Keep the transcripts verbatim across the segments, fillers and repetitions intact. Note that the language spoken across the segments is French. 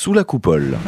Sous la coupole.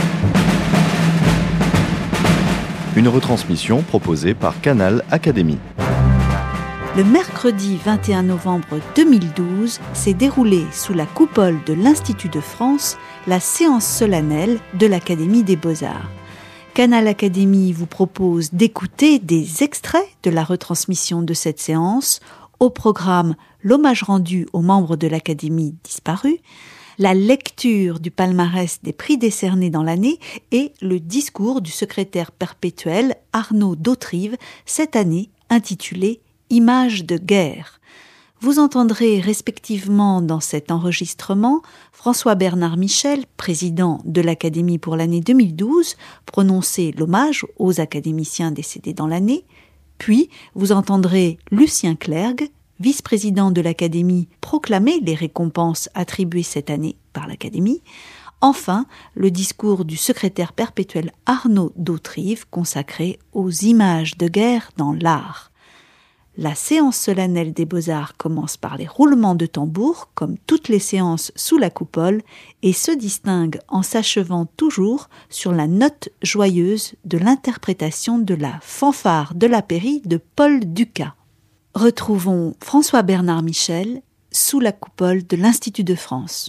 Une retransmission proposée par Canal Académie. Le mercredi vingt et un novembre deux mille douze s'est déroulée sous la coupole de l'Institut de France la séance solennelle de l'Académie des Beaux-Arts. Canal Académie vous propose d'écouter des extraits de la retransmission de cette séance, au programme l'hommage rendu aux membres de l'Académie disparus, la lecture du palmarès des prix décernés dans l'année et le discours du secrétaire perpétuel Arnaud Dautrive, cette année intitulé « Images de guerre ». Vous entendrez respectivement dans cet enregistrement François-Bernard Michel, président de l'Académie pour l'année deux mille douze, prononcer l'hommage aux académiciens décédés dans l'année, puis vous entendrez Lucien Clergue, vice-président de l'Académie, proclamer les récompenses attribuées cette année par l'Académie. Enfin, le discours du secrétaire perpétuel Arnaud Dautrive consacré aux images de guerre dans l'art. La séance solennelle des Beaux-Arts commence par les roulements de tambour, comme toutes les séances sous la coupole, et se distingue en s'achevant toujours sur la note joyeuse de l'interprétation de la fanfare de la pairie de Paul Dukas. Retrouvons François-Bernard Michel sous la coupole de l'Institut de France.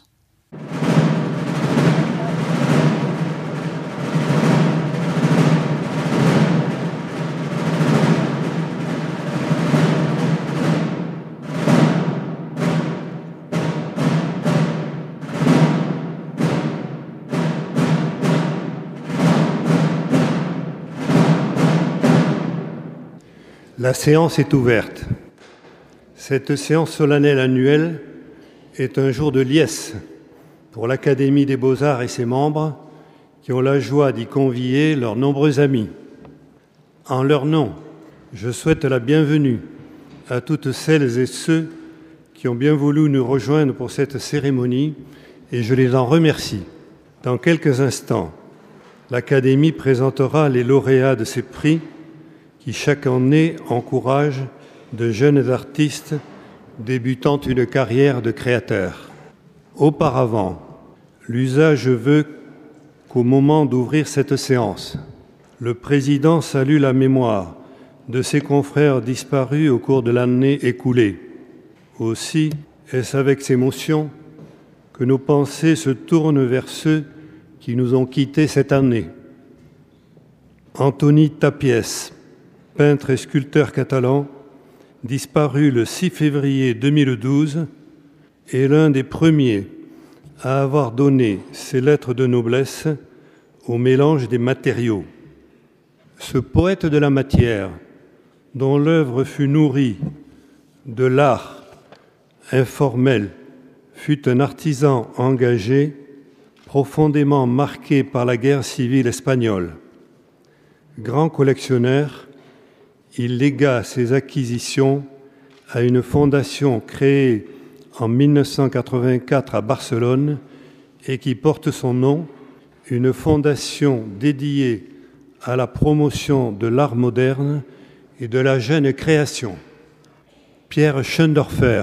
La séance est ouverte. Cette séance solennelle annuelle est un jour de liesse pour l'Académie des Beaux-Arts et ses membres qui ont la joie d'y convier leurs nombreux amis. En leur nom, je souhaite la bienvenue à toutes celles et ceux qui ont bien voulu nous rejoindre pour cette cérémonie et je les en remercie. Dans quelques instants, l'Académie présentera les lauréats de ces prix qui chaque année encourage de jeunes artistes débutant une carrière de créateur. Auparavant, l'usage veut qu'au moment d'ouvrir cette séance, le président salue la mémoire de ses confrères disparus au cours de l'année écoulée. Aussi, est-ce avec émotion que nos pensées se tournent vers ceux qui nous ont quittés cette année. Antoni Tapies, peintre et sculpteur catalan, disparu le six février deux mille douze, est l'un des premiers à avoir donné ses lettres de noblesse au mélange des matériaux. Ce poète de la matière, dont l'œuvre fut nourrie de l'art informel, fut un artisan engagé, profondément marqué par la guerre civile espagnole. Grand collectionneur, il légua ses acquisitions à une fondation créée en mille neuf cent quatre-vingt-quatre à Barcelone et qui porte son nom, une fondation dédiée à la promotion de l'art moderne et de la jeune création. Pierre Schoendorfer,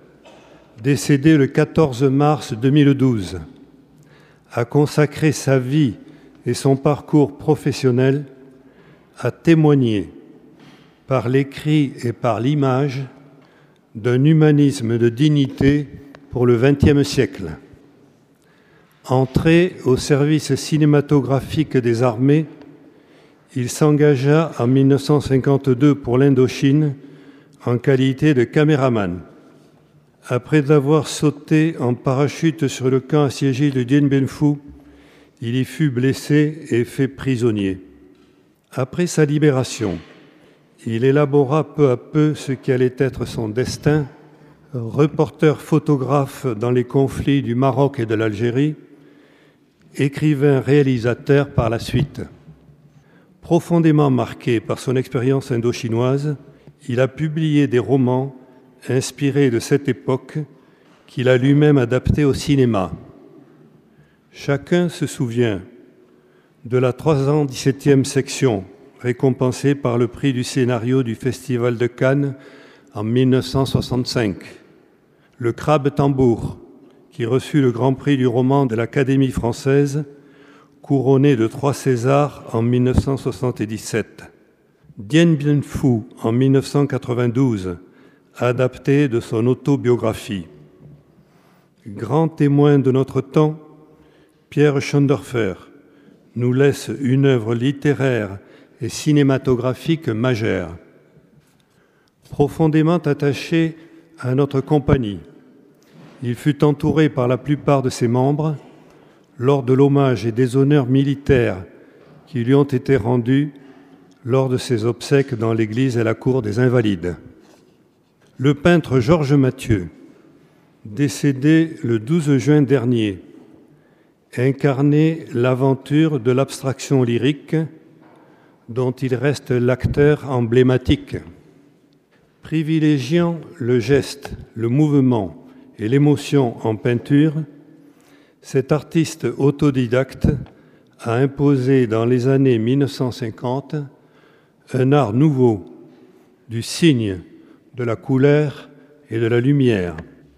décédé le quatorze mars deux mille douze, a consacré sa vie et son parcours professionnel à témoigner par l'écrit et par l'image d'un humanisme de dignité pour le vingtième siècle. Entré au service cinématographique des armées, il s'engagea en mille neuf cent cinquante-deux pour l'Indochine en qualité de caméraman. Après avoir sauté en parachute sur le camp assiégé de Dien Bien Phu, il y fut blessé et fait prisonnier. Après sa libération, il élabora peu à peu ce qui allait être son destin, reporter photographe dans les conflits du Maroc et de l'Algérie, écrivain réalisateur par la suite. Profondément marqué par son expérience indochinoise, il a publié des romans inspirés de cette époque qu'il a lui-même adaptés au cinéma. Chacun se souvient de la trois cent dix-septième section récompensé par le prix du scénario du Festival de Cannes en mille neuf cent soixante-cinq. Le crabe tambour, qui reçut le Grand Prix du roman de l'Académie française, couronné de trois Césars en mille neuf cent soixante-dix-sept. Dien Bien Phu en mille neuf cent quatre-vingt-douze, adapté de son autobiographie. Grand témoin de notre temps, Pierre Schoendoerfer nous laisse une œuvre littéraire et cinématographique majeure. Profondément attaché à notre compagnie, il fut entouré par la plupart de ses membres lors de l'hommage et des honneurs militaires qui lui ont été rendus lors de ses obsèques dans l'église et la cour des Invalides. Le peintre Georges Mathieu, décédé le douze juin dernier, incarnait l'aventure de l'abstraction lyrique dont il reste l'acteur emblématique. Privilégiant le geste, le mouvement et l'émotion en peinture, cet artiste autodidacte a imposé dans les années mille neuf cent cinquante un art nouveau du signe, de la couleur et de la lumière.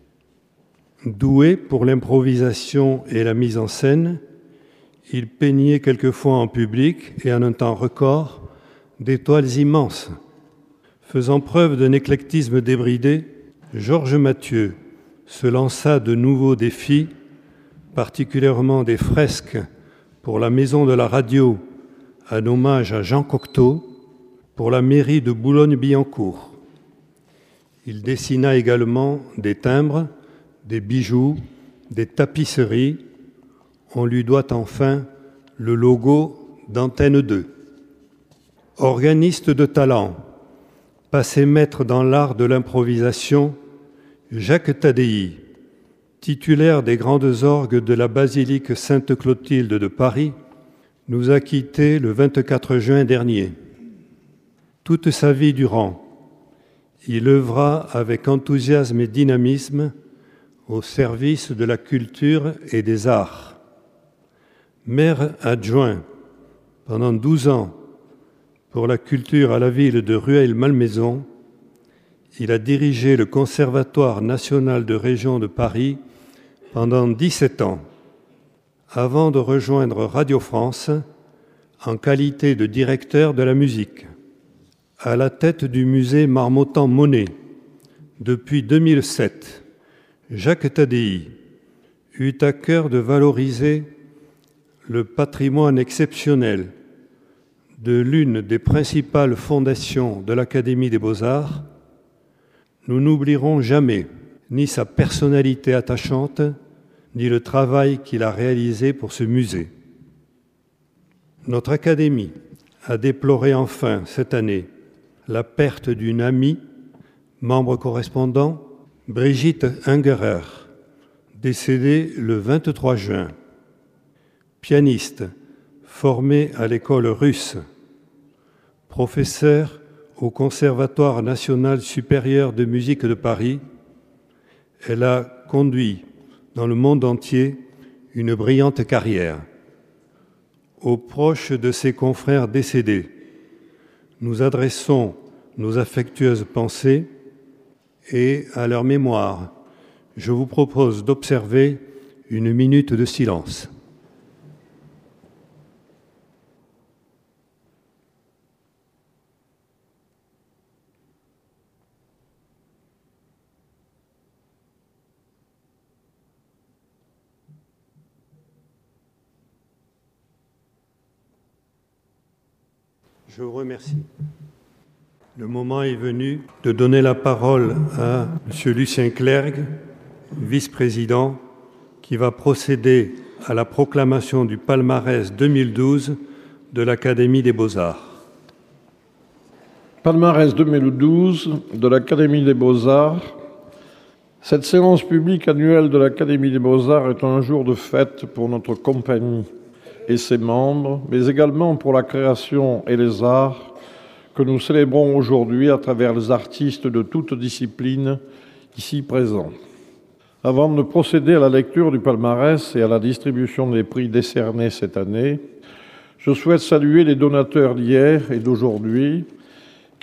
Doué pour l'improvisation et la mise en scène, il peignait quelquefois en public et en un temps record des toiles immenses. Faisant preuve d'un éclectisme débridé, Georges Mathieu se lança de nouveaux défis, particulièrement des fresques pour la Maison de la Radio, un hommage à Jean Cocteau, pour la mairie de Boulogne-Billancourt. Il dessina également des timbres, des bijoux, des tapisseries. On lui doit enfin le logo d'Antenne deux. Organiste de talent, passé maître dans l'art de l'improvisation, Jacques Tadei, titulaire des grandes orgues de la basilique Sainte-Clotilde de Paris, nous a quittés le vingt-quatre juin dernier. Toute sa vie durant, il œuvra avec enthousiasme et dynamisme au service de la culture et des arts. Maire adjoint pendant douze ans pour la culture à la ville de Rueil-Malmaison, il a dirigé le Conservatoire national de région de Paris pendant dix-sept ans, avant de rejoindre Radio France en qualité de directeur de la musique. À la tête du musée Marmottan-Monet depuis deux mille sept, Jacques Tadei eut à cœur de valoriser le patrimoine exceptionnel de l'une des principales fondations de l'Académie des Beaux-Arts. Nous n'oublierons jamais ni sa personnalité attachante, ni le travail qu'il a réalisé pour ce musée. Notre Académie a déploré enfin cette année la perte d'une amie, membre correspondant, Brigitte Ungerer, décédée le vingt-trois juin. Pianiste, formée à l'école russe, professeure au Conservatoire national supérieur de musique de Paris, elle a conduit dans le monde entier une brillante carrière. Aux proches de ses confrères décédés, nous adressons nos affectueuses pensées et à leur mémoire, je vous propose d'observer une minute de silence. Je vous remercie. Le moment est venu de donner la parole à M. Lucien Clergue, vice-président, qui va procéder à la proclamation du palmarès deux mille douze de l'Académie des Beaux-Arts. Palmarès deux mille douze de l'Académie des Beaux-Arts. Cette séance publique annuelle de l'Académie des Beaux-Arts est un jour de fête pour notre compagnie et ses membres, mais également pour la création et les arts que nous célébrons aujourd'hui à travers les artistes de toutes disciplines ici présents. Avant de procéder à la lecture du palmarès et à la distribution des prix décernés cette année, je souhaite saluer les donateurs d'hier et d'aujourd'hui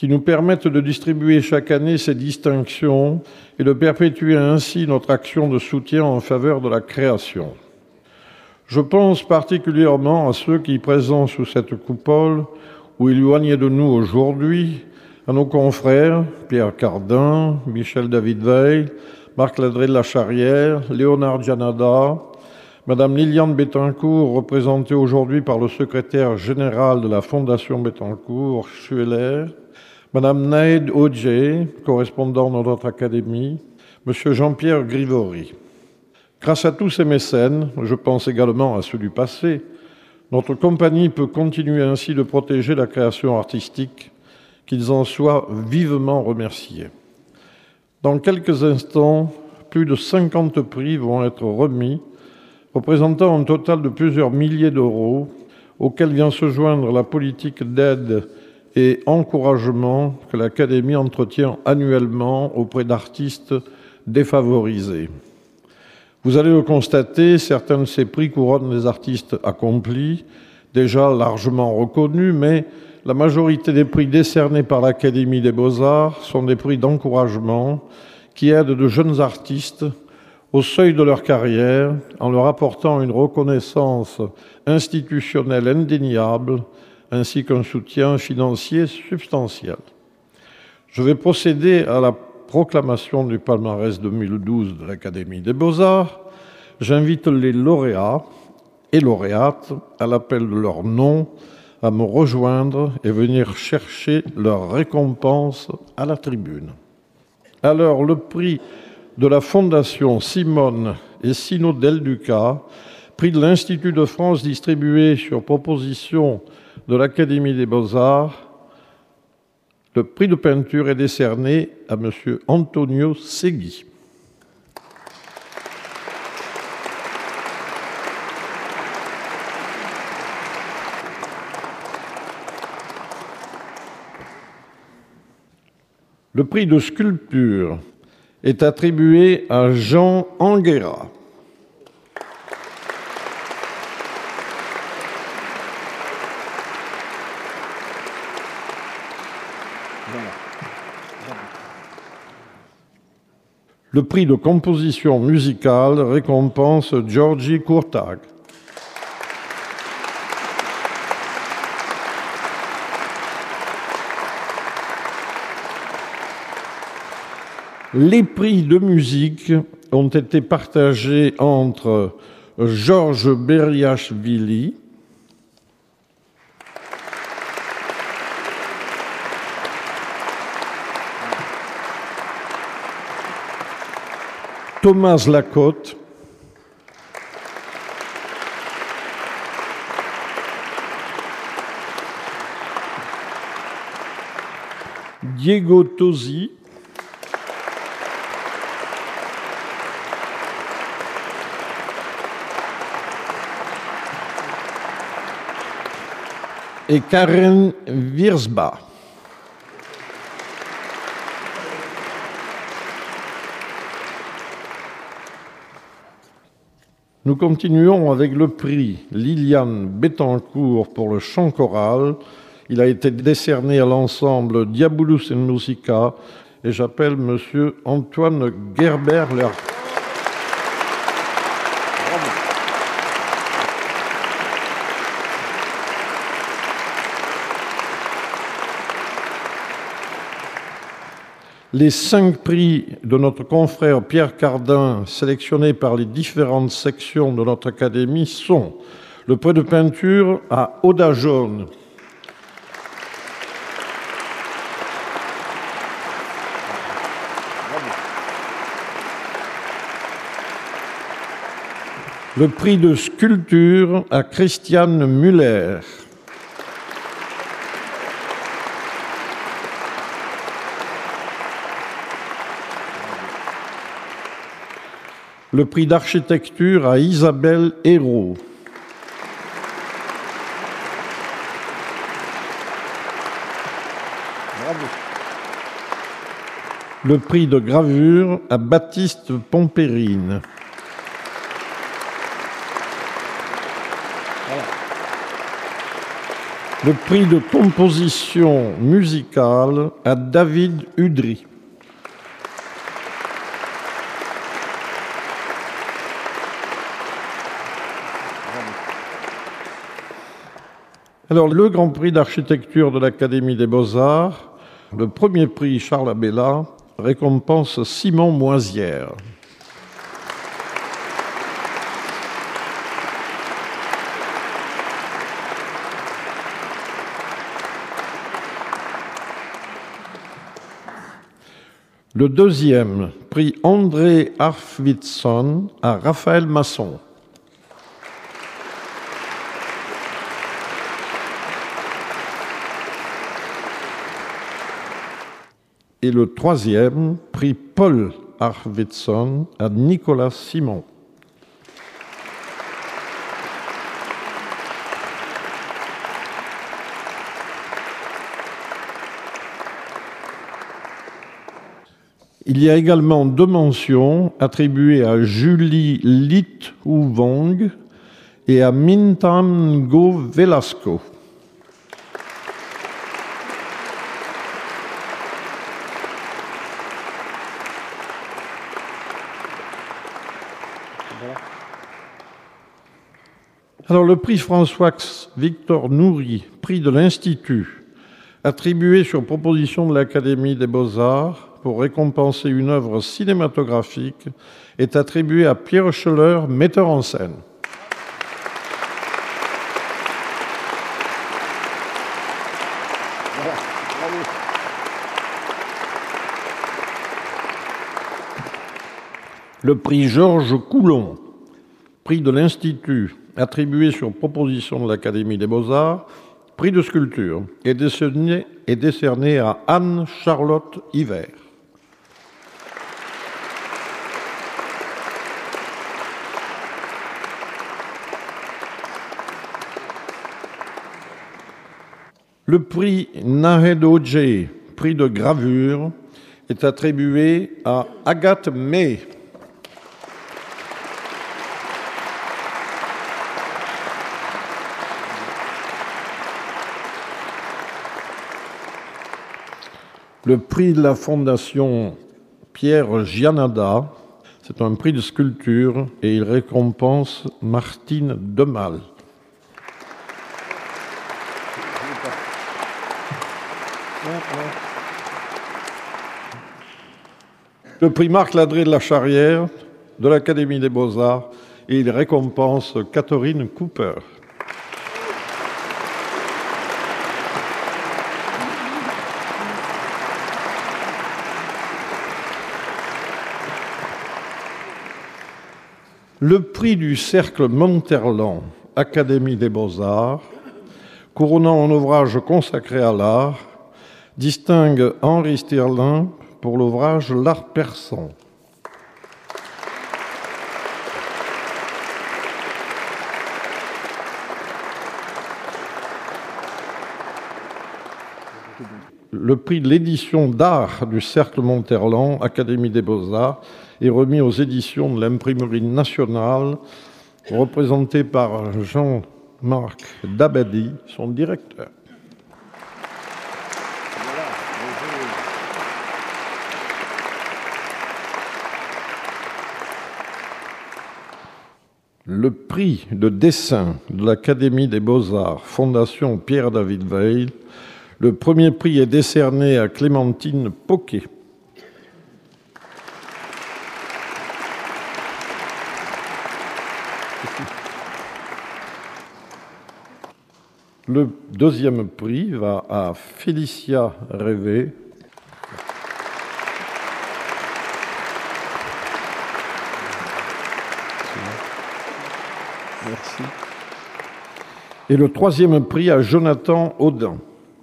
qui nous permettent de distribuer chaque année ces distinctions et de perpétuer ainsi notre action de soutien en faveur de la création. Je pense particulièrement à ceux qui, présents sous cette coupole ou éloignés de nous aujourd'hui, à nos confrères Pierre Cardin, Michel David-Veil, Marc Ladré de la Charrière, Léonard Gianada, Madame Liliane Bettencourt, représentée aujourd'hui par le secrétaire général de la Fondation Bettencourt, Schueller, Madame Naïd Odje, correspondant de notre académie, Monsieur Jean-Pierre Grivory. Grâce à tous ces mécènes, je pense également à ceux du passé, notre compagnie peut continuer ainsi de protéger la création artistique, qu'ils en soient vivement remerciés. Dans quelques instants, plus de cinquante prix vont être remis, représentant un total de plusieurs milliers d'euros, auxquels vient se joindre la politique d'aide et encouragement que l'Académie entretient annuellement auprès d'artistes défavorisés. Vous allez le constater, certains de ces prix couronnent des artistes accomplis, déjà largement reconnus, mais la majorité des prix décernés par l'Académie des Beaux-Arts sont des prix d'encouragement qui aident de jeunes artistes au seuil de leur carrière en leur apportant une reconnaissance institutionnelle indéniable ainsi qu'un soutien financier substantiel. Je vais procéder à la proclamation du palmarès deux mille douze de l'Académie des Beaux-Arts. J'invite les lauréats et lauréates, à l'appel de leur nom, à me rejoindre et venir chercher leur récompense à la tribune. Alors, le prix de la Fondation Simone et Sino Del Duca, prix de l'Institut de France distribué sur proposition de l'Académie des Beaux-Arts, le prix de peinture est décerné à M. Antonio Segui. Le prix de sculpture est attribué à Jean Anguera. Le prix de composition musicale récompense Georgi Kurtag. Les prix de musique ont été partagés entre Georges Beriachvili, Thomas Lacotte, Diego Tosi, et Karen Wiersba. Nous continuons avec le prix Liliane Bettencourt pour le chant choral. Il a été décerné à l'ensemble Diabolus in Musica et j'appelle Monsieur Antoine Gerberler. Les cinq prix de notre confrère Pierre Cardin, sélectionnés par les différentes sections de notre académie, sont le prix de peinture à Oda Jaune, le prix de sculpture à Christiane Muller, le prix d'architecture à Isabelle Hérault, le prix de gravure à Baptiste Pompérine, Le prix de composition musicale à David Udry. Alors, le Grand Prix d'architecture de l'Académie des Beaux-Arts, le premier prix Charles Abella, récompense Simon Moisière. Le deuxième prix André Arfwidsson à Raphaël Masson. Et le troisième, prix Paul Arfwidsson à Nicolas Simon. Il y a également deux mentions attribuées à Julie Lit-Ouvong et à Mintan Go Velasco. Alors, le prix François Victor Nourry, prix de l'Institut, attribué sur proposition de l'Académie des Beaux-Arts pour récompenser une œuvre cinématographique, est attribué à Pierre Scheller, metteur en scène. Le prix Georges Coulon, prix de l'Institut, attribué sur proposition de l'Académie des Beaux-Arts, prix de sculpture, est décerné, est décerné à Anne-Charlotte Hiver. Le prix Nahedoje, prix de gravure, est attribué à Agathe May. Le prix de la Fondation Pierre Gianada, c'est un prix de sculpture et il récompense Martine Demal. Le prix Marc Ladré de la Charrière de l'Académie des Beaux-Arts et il récompense Catherine Cooper. Le prix du Cercle Monterland, Académie des Beaux-Arts, couronnant un ouvrage consacré à l'art, distingue Henri Stirling pour l'ouvrage L'art persan. Le prix de l'édition d'art du Cercle Monterland, Académie des Beaux-Arts, est remis aux éditions de l'Imprimerie nationale, représenté par Jean-Marc Dabadi, son directeur. Le prix de dessin de l'Académie des Beaux-Arts, Fondation Pierre-David Weil, le premier prix est décerné à Clémentine Poquet. Le deuxième prix va à Félicia Révé. Merci. Et le troisième prix à Jonathan Audin.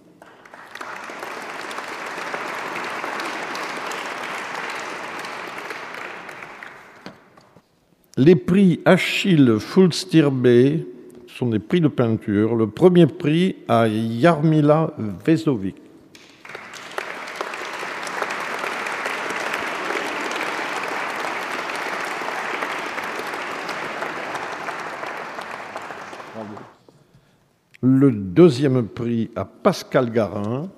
Les prix Achille Fulstirbé sont des prix de peinture. Le premier prix à Jarmila Vezovic. Le deuxième prix à Pascal Garin.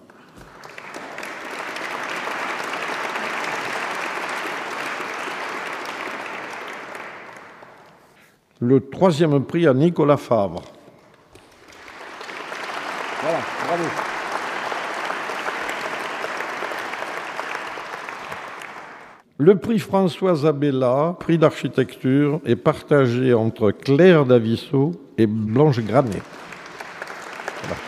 Le troisième prix à Nicolas Favre. Voilà, bravo. Le prix Françoise Abella, prix d'architecture, est partagé entre Claire Davisseau et Blanche Granet. Voilà.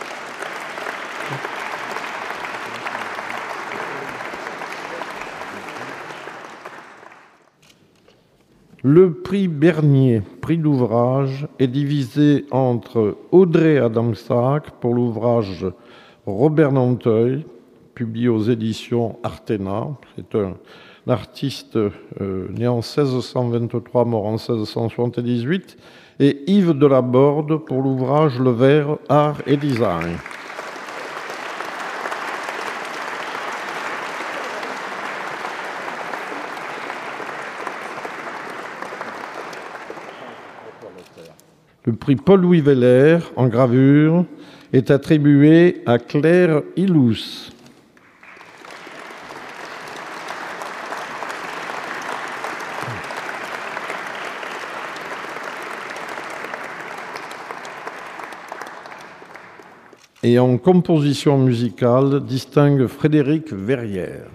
Le prix Bernier, prix d'ouvrage, est divisé entre Audrey Adamsac pour l'ouvrage Robert Nanteuil, publié aux éditions Artena. C'est un artiste euh, né en seize cent vingt-trois, mort en seize cent soixante-dix-huit, et Yves Delaborde pour l'ouvrage Le Vert, Art et Design. Le prix Paul-Louis Weller, en gravure, est attribué à Claire Ilous. Et en composition musicale, distingue Frédéric Verrières.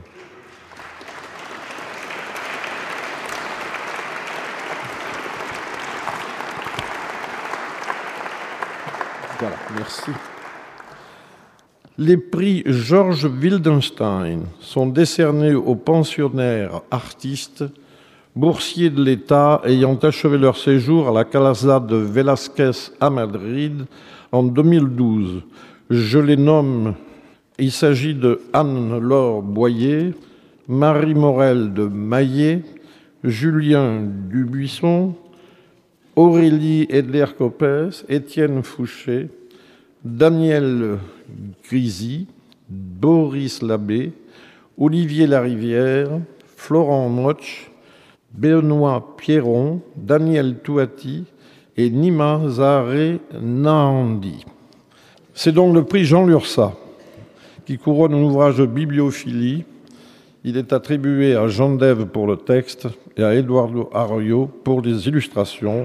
Voilà, merci. Les prix Georges Wildenstein sont décernés aux pensionnaires artistes, boursiers de l'État ayant achevé leur séjour à la Casa de Velázquez à Madrid en deux mille douze. Je les nomme, il s'agit de Anne-Laure Boyer, Marie Morel de Maillet, Julien Dubuisson, Aurélie Edler-Copès, Étienne Fouché, Daniel Grisi, Boris Labbé, Olivier Larivière, Florent Moch, Benoît Pierron, Daniel Touati et Nima Zahare Nahandi. C'est donc le prix Jean Lursa qui couronne un ouvrage de bibliophilie. Il est attribué à Jean Dève pour le texte et à Eduardo Arroyo pour les illustrations.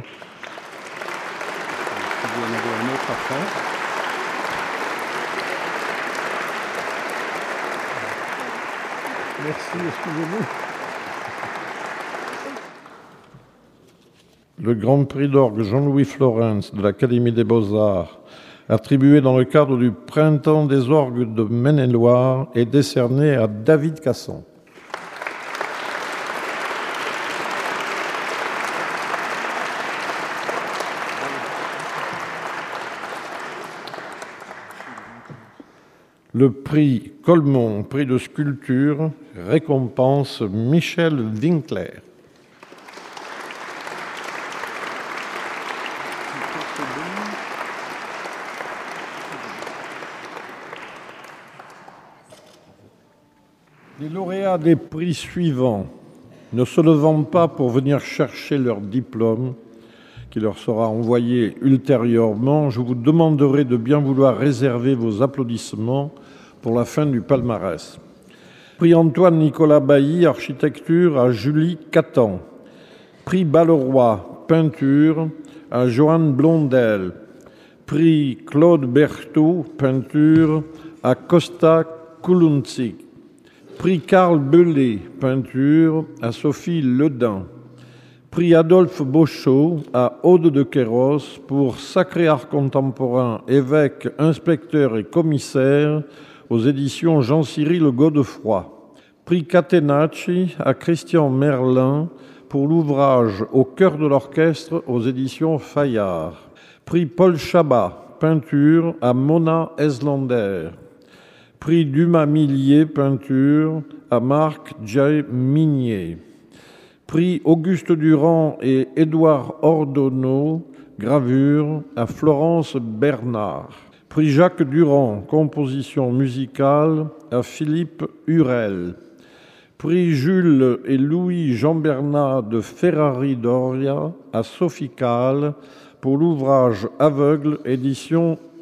Merci, excusez-moi. Le Grand Prix d'orgue Jean-Louis Florence de l'Académie des Beaux-Arts, attribué dans le cadre du Printemps des orgues de Maine-et-Loire, est décerné à David Casson. Le prix Colmont, prix de sculpture, récompense Michel Winkler. Les lauréats des prix suivants ne se levant pas pour venir chercher leur diplôme, qui leur sera envoyé ultérieurement, je vous demanderai de bien vouloir réserver vos applaudissements pour la fin du palmarès. Prix Antoine-Nicolas Bailly, architecture, à Julie Catan. Prix Balleroy, peinture, à Joanne Blondel. Prix Claude Berthaud, peinture, à Costa Kulunczyk. Prix Karl Bellet, peinture, à Sophie Ledin. Prix Adolphe Beauchot à Aude de Queyros pour Sacré Art Contemporain, évêque, inspecteur et commissaire aux éditions Jean-Cyril Godefroy. Prix Catenacci à Christian Merlin pour l'ouvrage Au cœur de l'orchestre aux éditions Fayard. Prix Paul Chabat, peinture, à Mona Eslander. Prix Dumas-Millier, peinture, à Marc J. Minier. Prix Auguste Durand et Édouard Ordonneau, gravure, à Florence Bernard. Prix Jacques Durand, composition musicale, à Philippe Hurel. Prix Jules et Louis Jean-Bernat de Ferrari Doria, à Sophie Calle, pour l'ouvrage Aveugle, édition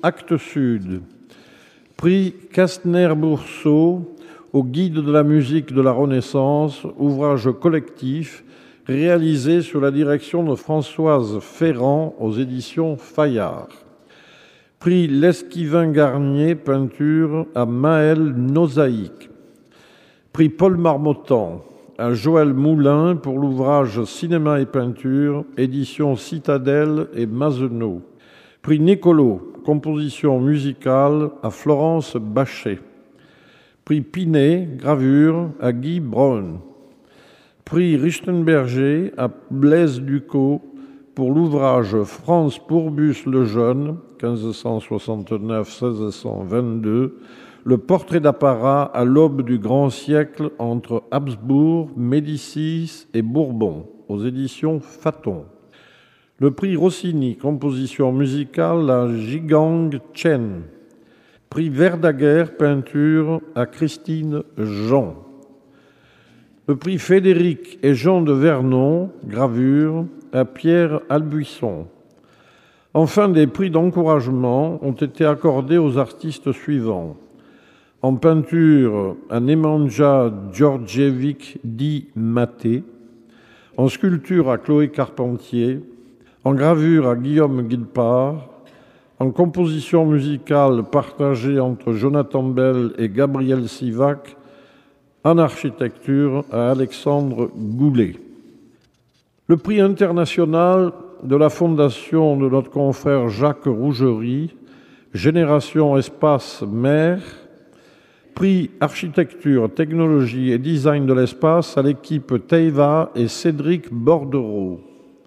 Actes Sud. Prix Kastner-Bourseau au guide de la musique de la Renaissance, ouvrage collectif réalisé sous la direction de Françoise Ferrand aux éditions Fayard. Prix Lesquivin-Garnier, peinture à Maël Nozaïque. Prix Paul Marmottan à Joël Moulin pour l'ouvrage Cinéma et peinture, édition Citadelle et Mazenot. Prix Nicolo, composition musicale à Florence Bachet. Prix Pinet, gravure à Guy Braun. Prix Richtenberger à Blaise Ducot pour l'ouvrage France Pourbus le Jeune, quinze cent soixante-neuf à seize cent vingt-deux, le portrait d'apparat à l'aube du grand siècle entre Habsbourg, Médicis et Bourbon, aux éditions Faton. Le prix Rossini, composition musicale à Jigang Chen. Prix Verdaguer, peinture à Christine Jean. Le prix Frédéric et Jean de Vernon, gravure à Pierre Albuisson. Enfin, des prix d'encouragement ont été accordés aux artistes suivants. En peinture à Nemanja Djordjevic dit Maté, en sculpture à Chloé Carpentier, en gravure à Guillaume Guilpard, en composition musicale partagée entre Jonathan Bell et Gabriel Sivac, en architecture à Alexandre Goulet. Le prix international de la fondation de notre confrère Jacques Rougerie, Génération Espace Mer, prix Architecture, Technologie et Design de l'espace à l'équipe Teiva et Cédric Bordereau.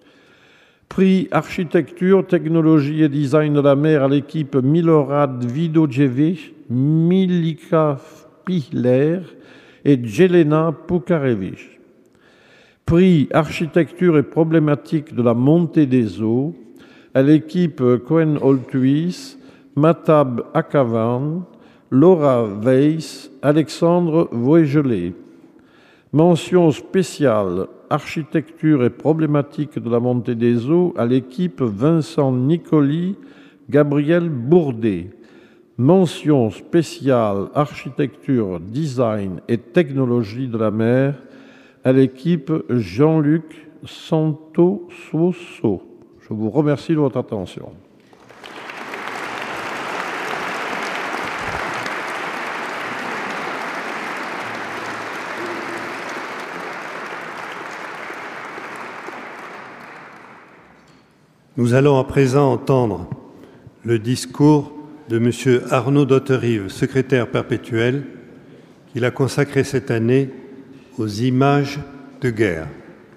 Prix Architecture, Technologie et Design de la mer à l'équipe Milorad Vidojevic, Milika Pihler et Jelena Pukarevich. Prix Architecture et problématiques de la montée des eaux à l'équipe Cohen-Holthuis, Matab Akavan, Laura Weiss, Alexandre Voegelet. Mention spéciale Architecture et problématiques de la montée des eaux à l'équipe Vincent Nicoli, Gabriel Bourdet. Mention spéciale Architecture, Design et Technologie de la mer à l'équipe Jean-Luc Santo-Soso. Je vous remercie de votre attention. Nous allons à présent entendre le discours de M. Arnaud d'Hauterive, secrétaire perpétuel, qu'il a consacré cette année aux images de guerre.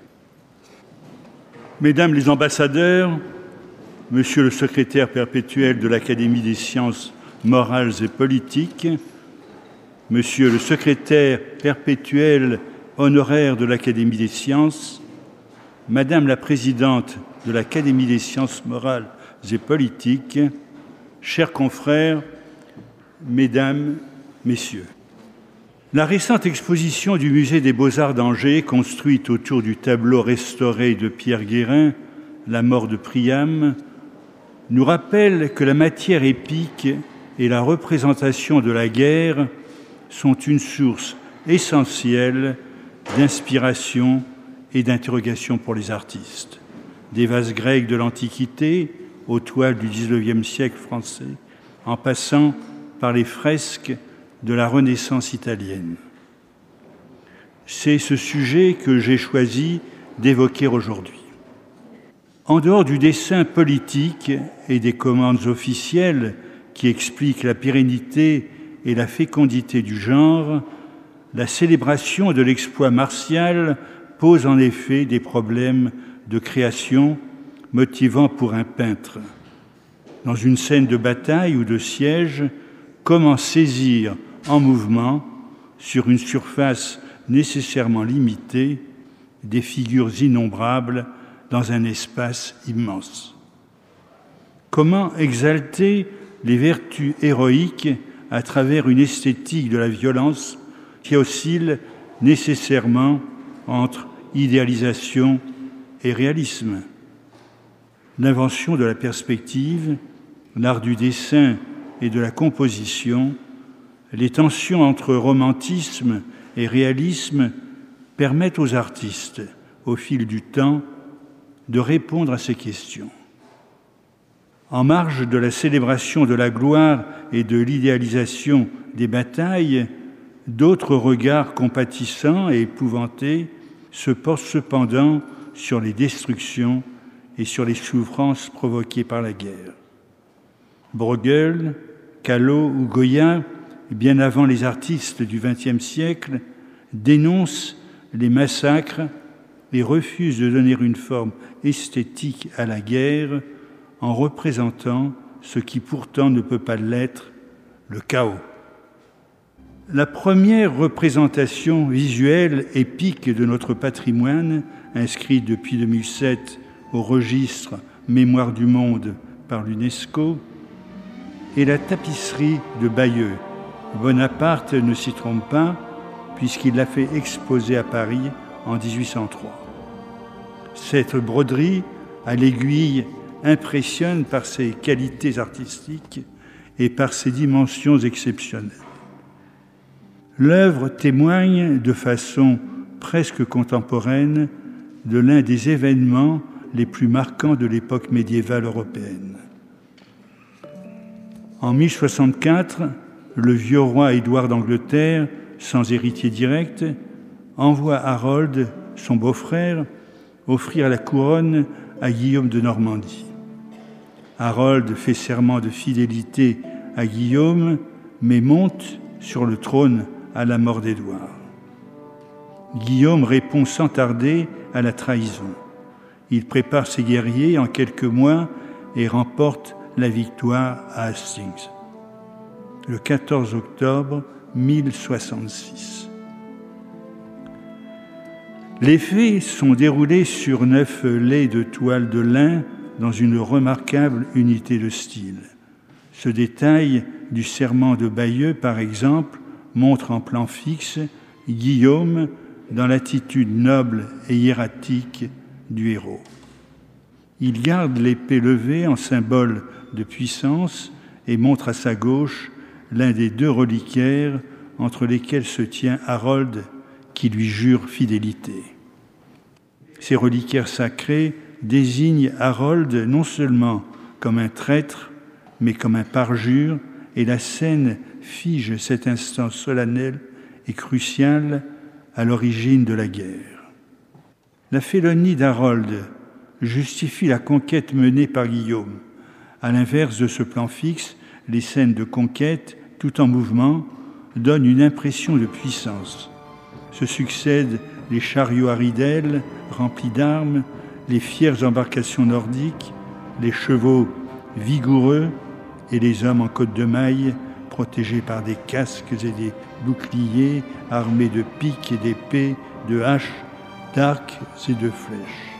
Mesdames les ambassadeurs, Monsieur le secrétaire perpétuel de l'Académie des sciences morales et politiques, Monsieur le secrétaire perpétuel honoraire de l'Académie des sciences, Madame la présidente de l'Académie des sciences morales et politiques, chers confrères, Mesdames, Messieurs. La récente exposition du Musée des Beaux-Arts d'Angers, construite autour du tableau restauré de Pierre Guérin, La mort de Priam, nous rappelle que la matière épique et la représentation de la guerre sont une source essentielle d'inspiration et d'interrogation pour les artistes. Des vases grecs de l'Antiquité aux toiles du dix-neuvième siècle français, en passant par les fresques de la Renaissance italienne. C'est ce sujet que j'ai choisi d'évoquer aujourd'hui. En dehors du dessin politique et des commandes officielles qui expliquent la pérennité et la fécondité du genre, la célébration de l'exploit martial pose en effet des problèmes de création motivant pour un peintre. Dans une scène de bataille ou de siège, comment saisir en mouvement, sur une surface nécessairement limitée, des figures innombrables dans un espace immense? Comment exalter les vertus héroïques à travers une esthétique de la violence qui oscille nécessairement entre idéalisation et réalisme? L'invention de la perspective l'art du dessin et de la composition, les tensions entre romantisme et réalisme permettent aux artistes, au fil du temps, de répondre à ces questions. En marge de la célébration de la gloire et de l'idéalisation des batailles, d'autres regards compatissants et épouvantés se portent cependant sur les destructions et sur les souffrances provoquées par la guerre. Bruegel, Callot ou Goya, bien avant les artistes du vingtième siècle, dénoncent les massacres et refusent de donner une forme esthétique à la guerre en représentant ce qui pourtant ne peut pas l'être, le chaos. La première représentation visuelle épique de notre patrimoine, inscrite depuis deux mille sept au registre Mémoire du monde par l'UNESCO, est la tapisserie de Bayeux. Bonaparte ne s'y trompe pas, puisqu'il l'a fait exposer à Paris en dix-huit cent trois. Cette broderie, à l'aiguille, impressionne par ses qualités artistiques et par ses dimensions exceptionnelles. L'œuvre témoigne de façon presque contemporaine de l'un des événements les plus marquants de l'époque médiévale européenne. En mille soixante-quatre, le vieux roi Édouard d'Angleterre, sans héritier direct, envoie Harold, son beau-frère, offrir la couronne à Guillaume de Normandie. Harold fait serment de fidélité à Guillaume, mais monte sur le trône à la mort d'Édouard. Guillaume répond sans tarder à la trahison. Il prépare ses guerriers en quelques mois et remporte la victoire à Hastings, le quatorze octobre mille soixante-six. Les faits sont déroulés sur neuf lais de toile de lin dans une remarquable unité de style. Ce détail du serment de Bayeux, par exemple, montre en plan fixe Guillaume dans l'attitude noble et hiératique du héros. Il garde l'épée levée en symbole de puissance et montre à sa gauche l'un des deux reliquaires entre lesquels se tient Harold qui lui jure fidélité. Ces reliquaires sacrés désignent Harold non seulement comme un traître, mais comme un parjure, et la scène fige cet instant solennel et crucial à l'origine de la guerre. La félonie d'Harold justifie la conquête menée par Guillaume. À l'inverse de ce plan fixe, les scènes de conquête, tout en mouvement, donnent une impression de puissance. Se succèdent les chariots à ridelles remplis d'armes, les fières embarcations nordiques, les chevaux vigoureux et les hommes en côte de maille protégés par des casques et des boucliers armés de piques et d'épées, de haches, d'arcs et de flèches.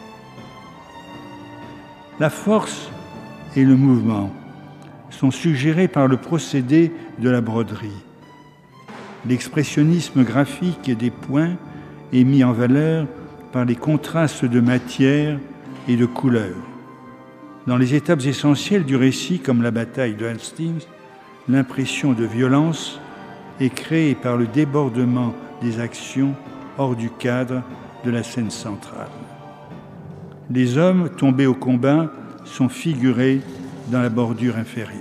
La force et le mouvement sont suggérés par le procédé de la broderie. L'expressionnisme graphique des points est mis en valeur par les contrastes de matière et de couleurs. Dans les étapes essentielles du récit, comme la bataille de Hastings, l'impression de violence est créée par le débordement des actions hors du cadre de la scène centrale. Les hommes tombés au combat sont figurés dans la bordure inférieure.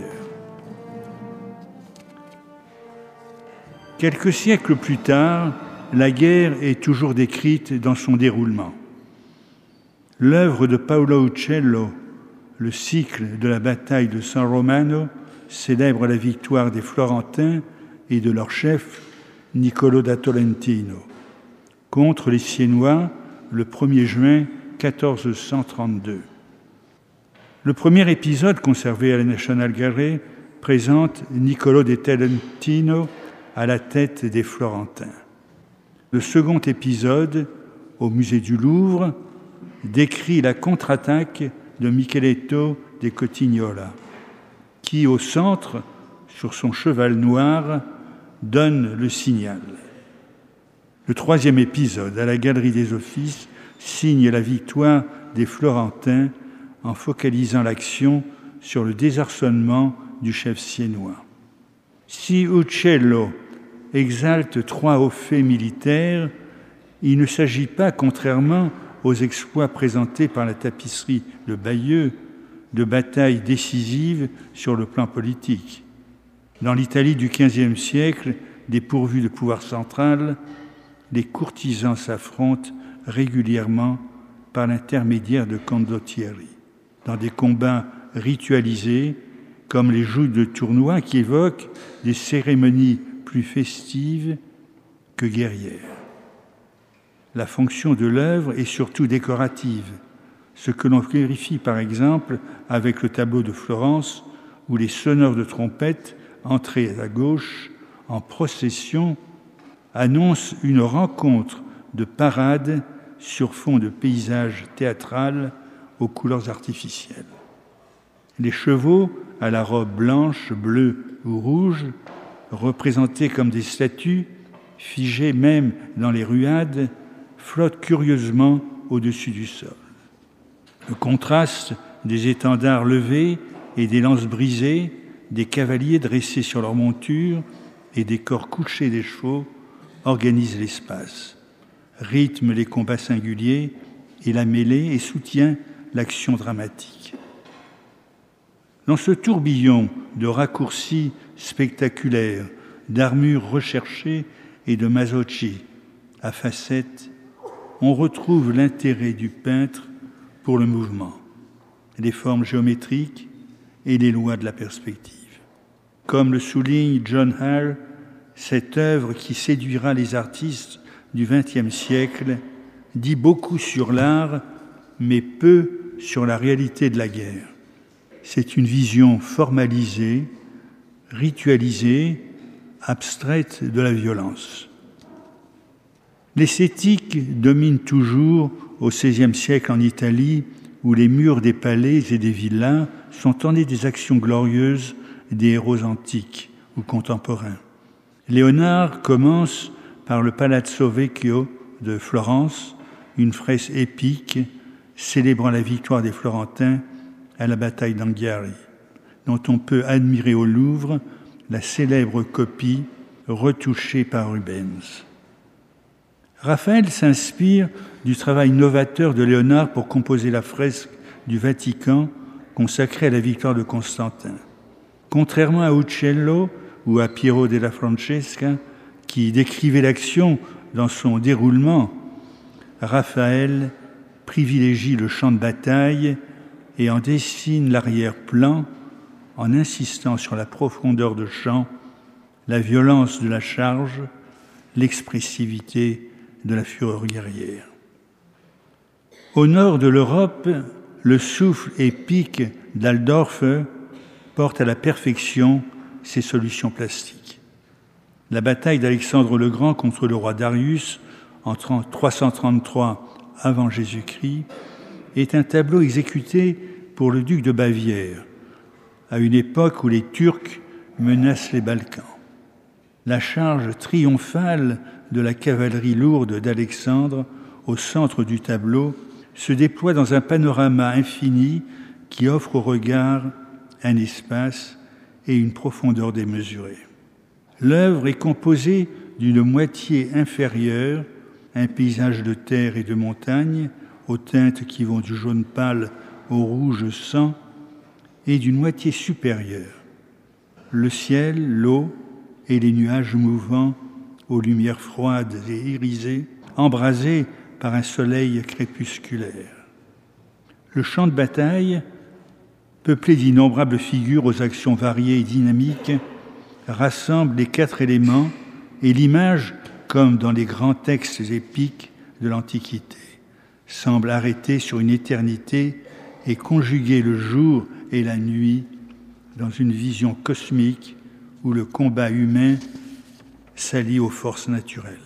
Quelques siècles plus tard, la guerre est toujours décrite dans son déroulement. L'œuvre de Paolo Uccello, le cycle de la bataille de San Romano, célèbre la victoire des Florentins et de leur chef, Niccolò da Tolentino, contre les Siennois le premier juin quatorze cent trente-deux. Le premier épisode, conservé à la National Gallery, présente Niccolò da Tolentino à la tête des Florentins. Le second épisode, au musée du Louvre, décrit la contre-attaque de Micheletto de Cotignola, qui, au centre, sur son cheval noir, donne le signal. Le troisième épisode, à la Galerie des Offices, signe la victoire des Florentins en focalisant l'action sur le désarçonnement du chef siennois. Si Uccello exalte trois hauts faits militaires, il ne s'agit pas, contrairement aux exploits présentés par la tapisserie de Bayeux, de batailles décisives sur le plan politique. Dans l'Italie du quinzième siècle, dépourvue de pouvoir central, les courtisans s'affrontent régulièrement par l'intermédiaire de condottieri, dans des combats ritualisés, comme les joutes de tournois qui évoquent des cérémonies plus festives que guerrières. La fonction de l'œuvre est surtout décorative, ce que l'on vérifie par exemple avec le tableau de Florence, où les sonneurs de trompette, entrés à gauche, en procession, annoncent une rencontre de parade sur fond de paysage théâtral aux couleurs artificielles. Les chevaux, à la robe blanche, bleue ou rouge, représentés comme des statues, figées même dans les ruades, flottent curieusement au-dessus du sol. Le contraste des étendards levés et des lances brisées, des cavaliers dressés sur leur monture et des corps couchés des chevaux organise l'espace, rythme les combats singuliers et la mêlée et soutient l'action dramatique. Dans ce tourbillon de raccourcis spectaculaires, d'armures recherchées et de mazzocchi à facettes, on retrouve l'intérêt du peintre pour le mouvement, les formes géométriques et les lois de la perspective. Comme le souligne John Hare, cette œuvre qui séduira les artistes du vingtième siècle dit beaucoup sur l'art, mais peu sur la réalité de la guerre. C'est une vision formalisée, ritualisée, abstraite de la violence. L'esthétique domine toujours au seizième siècle en Italie, où les murs des palais et des villas sont ornés des actions glorieuses des héros antiques ou contemporains. Léonard commence par le Palazzo Vecchio de Florence, une fresque épique célébrant la victoire des Florentins à la bataille d'Anghiari, dont on peut admirer au Louvre la célèbre copie retouchée par Rubens. Raphaël s'inspire du travail novateur de Léonard pour composer la fresque du Vatican consacrée à la victoire de Constantin. Contrairement à Uccello ou à Piero della Francesca, qui décrivait l'action dans son déroulement, Raphaël privilégie le champ de bataille et en dessine l'arrière-plan en insistant sur la profondeur de champ, la violence de la charge, l'expressivité de la fureur guerrière. Au nord de l'Europe, le souffle épique d'Aldorf porte à la perfection ses solutions plastiques. La bataille d'Alexandre le Grand contre le roi Darius en trois cent trente-trois avant Jésus-Christ est un tableau exécuté pour le duc de Bavière, à une époque où les Turcs menacent les Balkans. La charge triomphale de la cavalerie lourde d'Alexandre au centre du tableau se déploie dans un panorama infini qui offre au regard un espace et une profondeur démesurée. L'œuvre est composée d'une moitié inférieure, un paysage de terre et de montagne, aux teintes qui vont du jaune pâle au rouge sang, et d'une moitié supérieure, le ciel, l'eau et les nuages mouvants aux lumières froides et irisées, embrasés par un soleil crépusculaire. Le champ de bataille, peuplé d'innombrables figures aux actions variées et dynamiques, rassemble les quatre éléments et l'image, comme dans les grands textes épiques de l'Antiquité, semble arrêter sur une éternité et conjuguer le jour et la nuit dans une vision cosmique où le combat humain s'allie aux forces naturelles.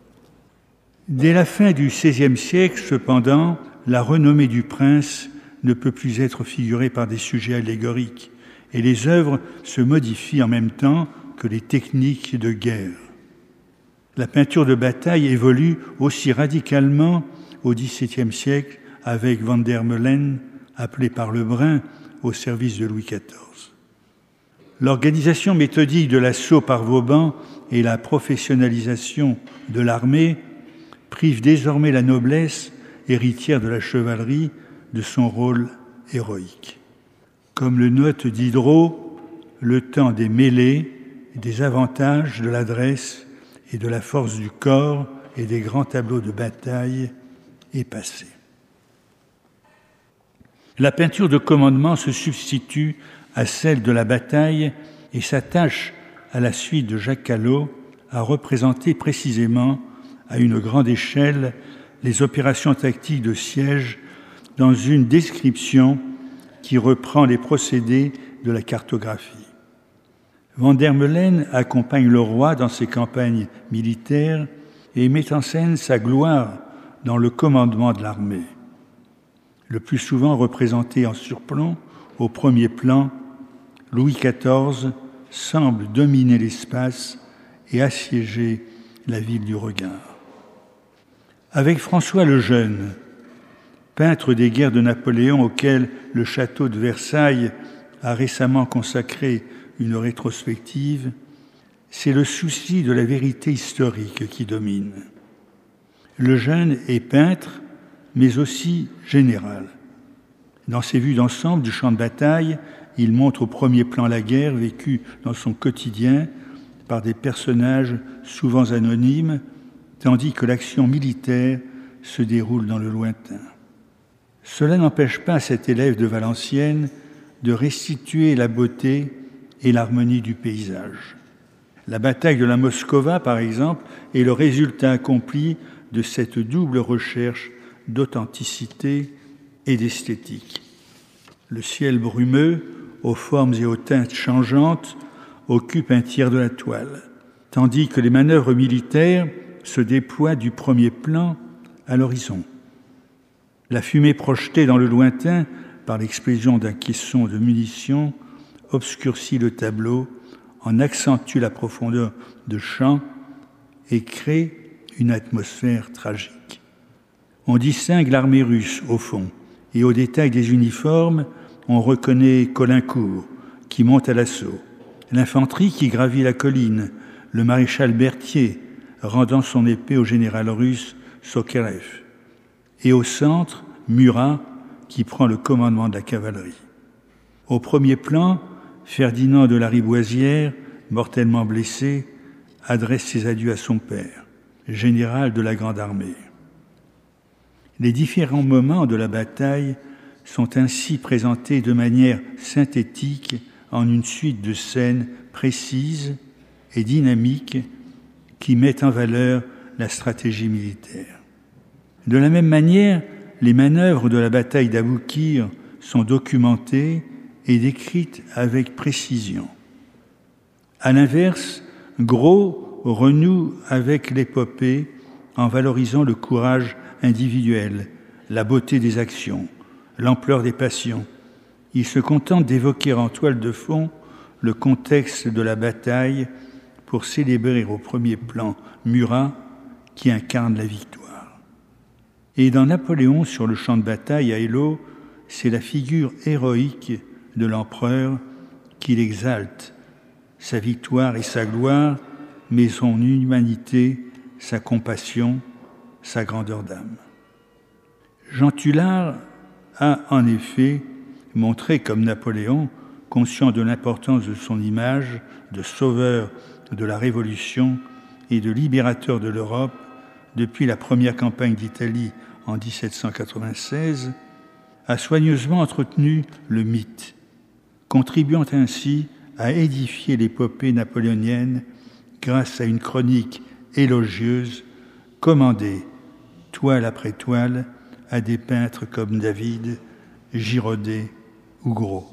Dès la fin du seizième siècle, cependant, la renommée du prince ne peut plus être figurée par des sujets allégoriques, et les œuvres se modifient en même temps que les techniques de guerre. La peinture de bataille évolue aussi radicalement au dix-septième siècle avec Van der Meulen, appelé par Lebrun au service de Louis quatorze. L'organisation méthodique de l'assaut par Vauban et la professionnalisation de l'armée privent désormais la noblesse, héritière de la chevalerie, de son rôle héroïque. Comme le note Diderot, le temps des mêlées, des avantages, de l'adresse et de la force du corps et des grands tableaux de bataille est passé. La peinture de commandement se substitue à celle de la bataille et s'attache, à la suite de Jacques Callot, à représenter précisément, à une grande échelle, les opérations tactiques de siège dans une description qui reprend les procédés de la cartographie. Van der Meulen accompagne le roi dans ses campagnes militaires et met en scène sa gloire dans le commandement de l'armée. Le plus souvent représenté en surplomb, au premier plan, Louis quatorze semble dominer l'espace et assiéger la ville du regard. Avec François le Jeune, peintre des guerres de Napoléon auquel le château de Versailles a récemment consacré une rétrospective, c'est le souci de la vérité historique qui domine. Le Jeune est peintre, mais aussi général. Dans ses vues d'ensemble du champ de bataille, il montre au premier plan la guerre vécue dans son quotidien par des personnages souvent anonymes, tandis que l'action militaire se déroule dans le lointain. Cela n'empêche pas cet élève de Valenciennes de restituer la beauté et l'harmonie du paysage. La bataille de la Moskova, par exemple, est le résultat accompli de cette double recherche d'authenticité et d'esthétique. Le ciel brumeux, aux formes et aux teintes changeantes, occupe un tiers de la toile, tandis que les manœuvres militaires se déploient du premier plan à l'horizon. La fumée projetée dans le lointain par l'explosion d'un caisson de munitions obscurcit le tableau, en accentue la profondeur de champ et crée une atmosphère tragique. On distingue l'armée russe au fond, et au détail des uniformes, on reconnaît Caulaincourt qui monte à l'assaut, l'infanterie qui gravit la colline, le maréchal Berthier rendant son épée au général russe Sokharev, et au centre, Murat qui prend le commandement de la cavalerie. Au premier plan, Ferdinand de Lariboisière, mortellement blessé, adresse ses adieux à son père, général de la Grande Armée. Les différents moments de la bataille sont ainsi présentés de manière synthétique en une suite de scènes précises et dynamiques qui mettent en valeur la stratégie militaire. De la même manière, les manœuvres de la bataille d'Aboukir sont documentées et décrites avec précision. À l'inverse, Gros renoue avec l'épopée en valorisant le courage individuel, la beauté des actions, l'ampleur des passions. Il se contente d'évoquer en toile de fond le contexte de la bataille pour célébrer au premier plan Murat qui incarne la victoire. Et dans Napoléon sur le champ de bataille à Eylau, c'est la figure héroïque de l'empereur qui l'exalte, sa victoire et sa gloire, mais son humanité, sa compassion, sa grandeur d'âme. Jean Tullard a en effet montré comme Napoléon, conscient de l'importance de son image de sauveur de la Révolution et de libérateur de l'Europe depuis la première campagne d'Italie en dix-sept cent quatre-vingt-seize, a soigneusement entretenu le mythe, contribuant ainsi à édifier l'épopée napoléonienne grâce à une chronique élogieuse commandée, toile après toile, à des peintres comme David, Girodet ou Gros.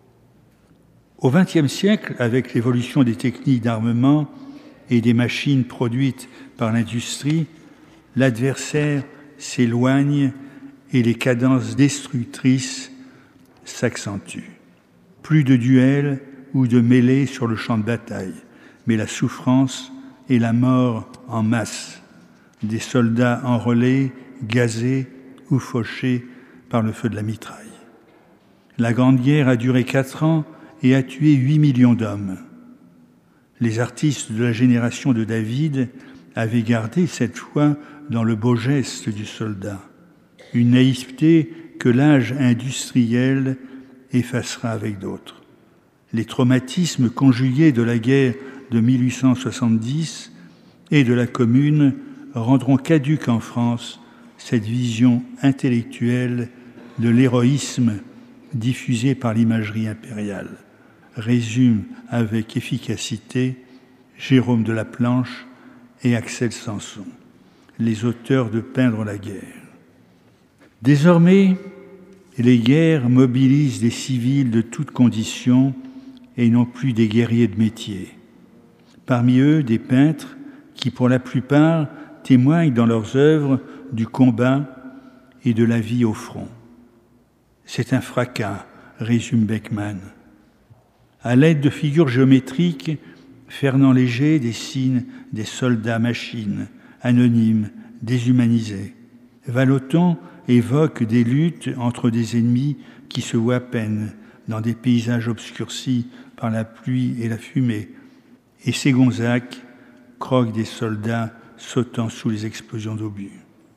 Au vingtième siècle, avec l'évolution des techniques d'armement et des machines produites par l'industrie, l'adversaire s'éloigne et les cadences destructrices s'accentuent. Plus de duels ou de mêlées sur le champ de bataille, mais la souffrance et la mort en masse, des soldats enrôlés, gazés ou fauchés par le feu de la mitraille. La Grande Guerre a duré quatre ans et a tué huit millions d'hommes. Les artistes de la génération de David avaient gardé cette foi dans le beau geste du soldat, une naïveté que l'âge industriel effacera avec d'autres. Les traumatismes conjugués de la guerre de mille huit cent soixante-dix et de la Commune rendront caduque en France cette vision intellectuelle de l'héroïsme diffusée par l'imagerie impériale, résume avec efficacité Jérôme de la Planche et Axel Sanson, les auteurs de Peindre la guerre. Désormais, les guerres mobilisent des civils de toutes conditions et non plus des guerriers de métier. Parmi eux, des peintres qui, pour la plupart, témoignent dans leurs œuvres du combat et de la vie au front. C'est un fracas, résume Beckmann. À l'aide de figures géométriques, Fernand Léger dessine des soldats machines, anonymes, déshumanisés. Vallotton évoque des luttes entre des ennemis qui se voient à peine dans des paysages obscurcis par la pluie et la fumée. Et Ségonzac croque des soldats sautant sous les explosions d'obus.